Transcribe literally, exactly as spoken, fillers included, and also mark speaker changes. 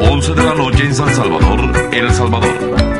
Speaker 1: once de la noche en San Salvador, El Salvador.